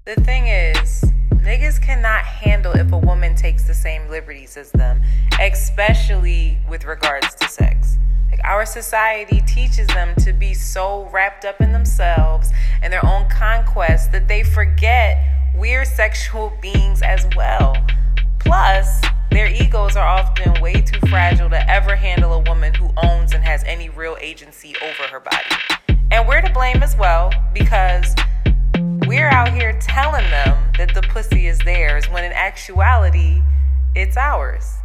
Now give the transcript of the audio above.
The thing is, niggas cannot handle if a woman takes the same liberties as them, especially with regards to sex. Like, our society teaches them to be so wrapped up in themselves and their own conquest that they forget we're sexual beings as well. Plus, their egos are often way too fragile to ever handle a woman who owns and has any real agency over her body. And we're to blame as well, because we're out here telling them that the pussy is theirs when in actuality, it's ours.